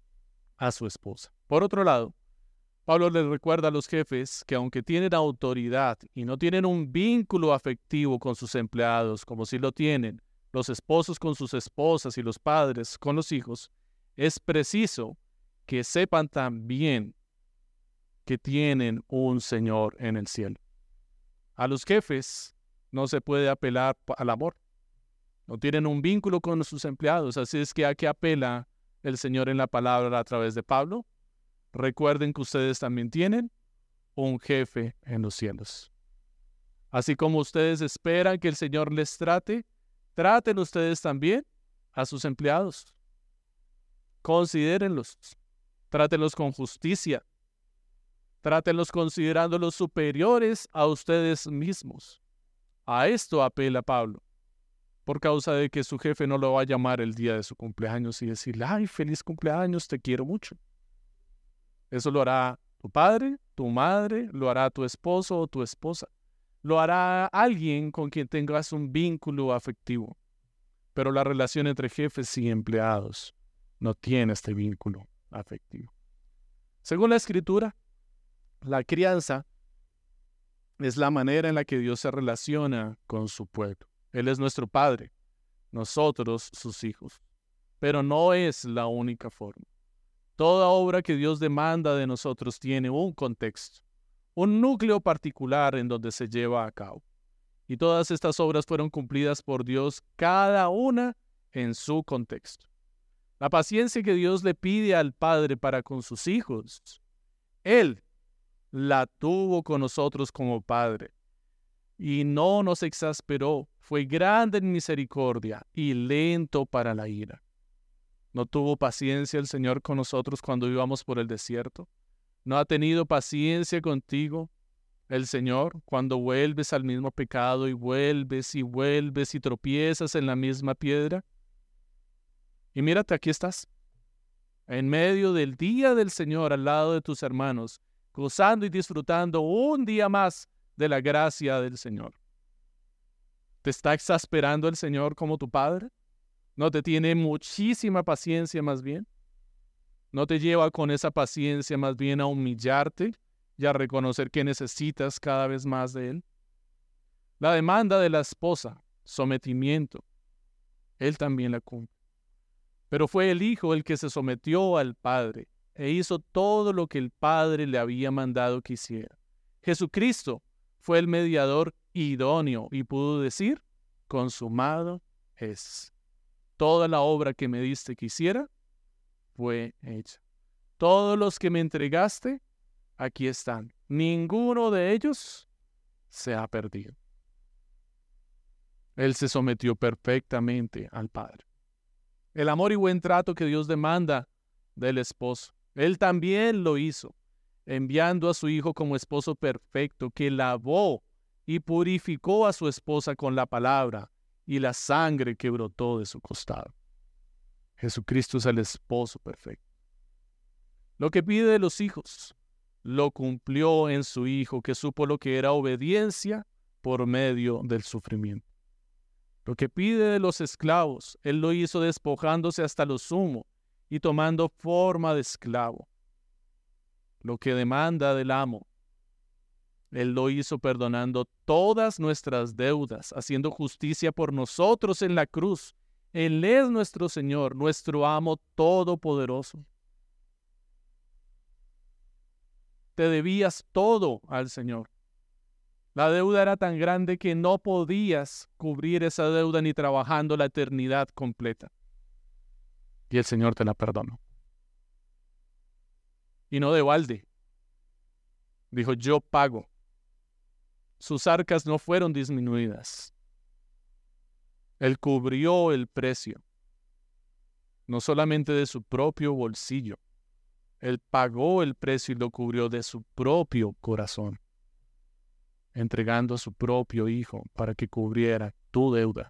a su esposa. Por otro lado, Pablo les recuerda a los jefes que aunque tienen autoridad y no tienen un vínculo afectivo con sus empleados, como si lo tienen los esposos con sus esposas y los padres con los hijos, es preciso que sepan también que tienen un Señor en el cielo. A los jefes no se puede apelar al amor. No tienen un vínculo con sus empleados, así es que ¿a qué apela el Señor en la palabra a través de Pablo? Recuerden que ustedes también tienen un jefe en los cielos. Así como ustedes esperan que el Señor les trate, traten ustedes también a sus empleados. Considérenlos, trátenlos con justicia, trátenlos considerándolos superiores a ustedes mismos. A esto apela Pablo, por causa de que su jefe no lo va a llamar el día de su cumpleaños y decirle, ay, feliz cumpleaños, te quiero mucho. Eso lo hará tu padre, tu madre, lo hará tu esposo o tu esposa. Lo hará alguien con quien tengas un vínculo afectivo. Pero la relación entre jefes y empleados no tiene este vínculo afectivo. Según la Escritura, la crianza es la manera en la que Dios se relaciona con su pueblo. Él es nuestro Padre, nosotros sus hijos. Pero no es la única forma. Toda obra que Dios demanda de nosotros tiene un contexto, un núcleo particular en donde se lleva a cabo. Y todas estas obras fueron cumplidas por Dios, cada una en su contexto. La paciencia que Dios le pide al Padre para con sus hijos, Él la tuvo con nosotros como Padre. Y no nos exasperó, fue grande en misericordia y lento para la ira. ¿No tuvo paciencia el Señor con nosotros cuando íbamos por el desierto? ¿No ha tenido paciencia contigo el Señor cuando vuelves al mismo pecado y vuelves y tropiezas en la misma piedra? Y mírate, aquí estás, en medio del día del Señor, al lado de tus hermanos, gozando y disfrutando un día más de la gracia del Señor. ¿Te está exasperando el Señor como tu Padre? ¿No te tiene muchísima paciencia más bien? ¿No te lleva con esa paciencia más bien a humillarte y a reconocer que necesitas cada vez más de Él? La demanda de la esposa, sometimiento, Él también la cumple. Pero fue el Hijo el que se sometió al Padre e hizo todo lo que el Padre le había mandado que hiciera. Jesucristo fue el mediador idóneo y pudo decir, consumado es. Toda la obra que me diste que hiciera fue hecha. Todos los que me entregaste, aquí están. Ninguno de ellos se ha perdido. Él se sometió perfectamente al Padre. El amor y buen trato que Dios demanda del esposo, Él también lo hizo, enviando a su Hijo como esposo perfecto, que lavó y purificó a su esposa con la palabra y la sangre que brotó de su costado. Jesucristo es el esposo perfecto. Lo que pide de los hijos, lo cumplió en su Hijo, que supo lo que era obediencia por medio del sufrimiento. Lo que pide de los esclavos, Él lo hizo despojándose hasta lo sumo y tomando forma de esclavo. Lo que demanda del amo, Él lo hizo perdonando todas nuestras deudas, haciendo justicia por nosotros en la cruz. Él es nuestro Señor, nuestro amo todopoderoso. Te debías todo al Señor. La deuda era tan grande que no podías cubrir esa deuda ni trabajando la eternidad completa. Y el Señor te la perdonó. Y no de balde. Dijo, yo pago. Sus arcas no fueron disminuidas. Él cubrió el precio. No solamente de su propio bolsillo. Él pagó el precio y lo cubrió de su propio corazón, entregando a su propio Hijo para que cubriera tu deuda.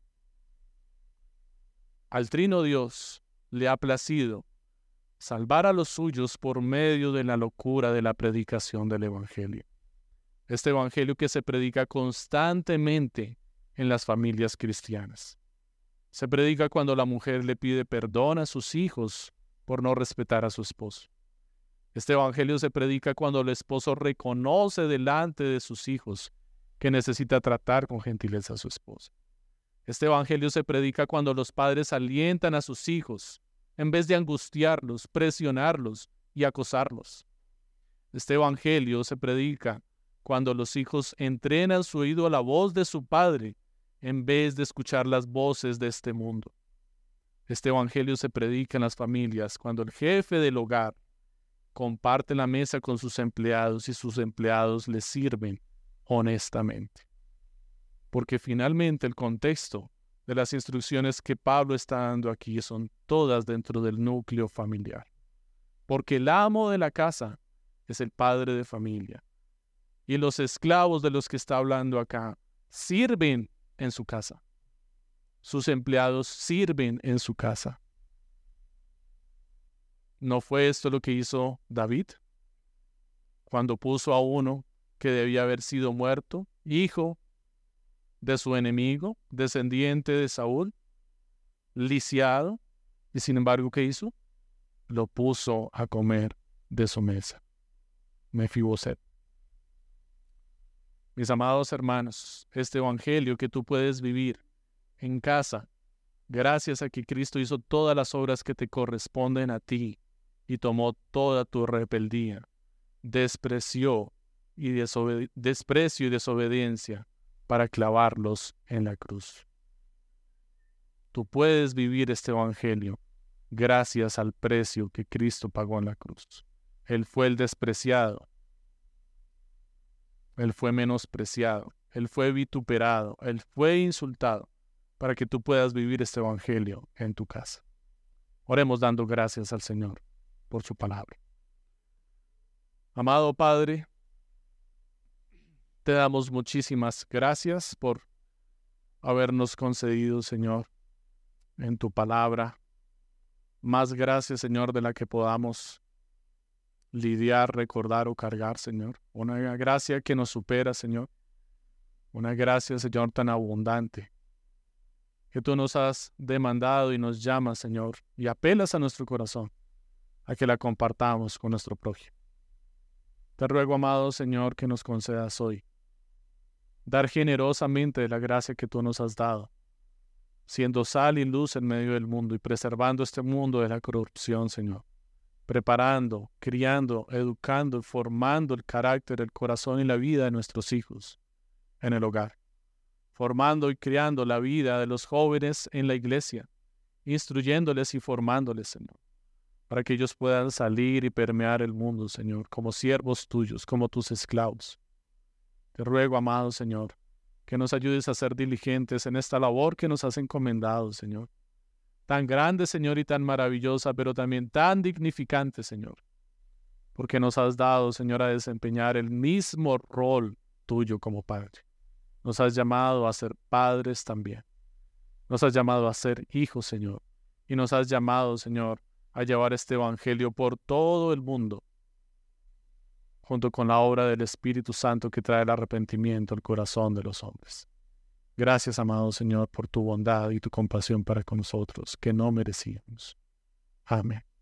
Al Trino Dios le ha placido salvar a los suyos por medio de la locura de la predicación del Evangelio. Este Evangelio que se predica constantemente en las familias cristianas. Se predica cuando la mujer le pide perdón a sus hijos por no respetar a su esposo. Este Evangelio se predica cuando el esposo reconoce delante de sus hijos que necesita tratar con gentileza a su esposa. Este Evangelio se predica cuando los padres alientan a sus hijos en vez de angustiarlos, presionarlos y acosarlos. Este Evangelio se predica cuando los hijos entrenan su oído a la voz de su padre en vez de escuchar las voces de este mundo. Este Evangelio se predica en las familias cuando el jefe del hogar comparte la mesa con sus empleados y sus empleados le sirven honestamente. Porque finalmente el contexto de las instrucciones que Pablo está dando aquí son todas dentro del núcleo familiar. Porque el amo de la casa es el padre de familia. Y los esclavos de los que está hablando acá sirven en su casa. Sus empleados sirven en su casa. ¿No fue esto lo que hizo David? Cuando puso a uno que debía haber sido muerto, hijo de su enemigo, descendiente de Saúl, lisiado, y sin embargo, ¿qué hizo? Lo puso a comer de su mesa. Mefiboset. Mis amados hermanos, este evangelio que tú puedes vivir en casa, gracias a que Cristo hizo todas las obras que te corresponden a ti y tomó toda tu rebeldía, desprecio y desobediencia para clavarlos en la cruz. Tú puedes vivir este evangelio gracias al precio que Cristo pagó en la cruz. Él fue el despreciado. Él fue menospreciado. Él fue vituperado. Él fue insultado para que tú puedas vivir este evangelio en tu casa. Oremos dando gracias al Señor por su palabra. Amado Padre, te damos muchísimas gracias por habernos concedido, Señor, en tu palabra. Más gracias, Señor, de la que podamos lidiar, recordar o cargar, Señor. Una gracia que nos supera, Señor. Una gracia, Señor, tan abundante que tú nos has demandado y nos llamas, Señor, y apelas a nuestro corazón a que la compartamos con nuestro prójimo. Te ruego, amado Señor, que nos concedas hoy dar generosamente de la gracia que tú nos has dado, siendo sal y luz en medio del mundo y preservando este mundo de la corrupción, Señor. Preparando, criando, educando y formando el carácter, el corazón y la vida de nuestros hijos en el hogar. Formando y criando la vida de los jóvenes en la iglesia, instruyéndoles y formándoles, Señor, para que ellos puedan salir y permear el mundo, Señor, como siervos tuyos, como tus esclavos. Te ruego, amado Señor, que nos ayudes a ser diligentes en esta labor que nos has encomendado, Señor. Tan grande, Señor, y tan maravillosa, pero también tan dignificante, Señor. Porque nos has dado, Señor, a desempeñar el mismo rol tuyo como Padre. Nos has llamado a ser padres también. Nos has llamado a ser hijos, Señor. Y nos has llamado, Señor, a llevar este evangelio por todo el mundo, junto con la obra del Espíritu Santo que trae el arrepentimiento al corazón de los hombres. Gracias, amado Señor, por tu bondad y tu compasión para con nosotros, que no merecíamos. Amén.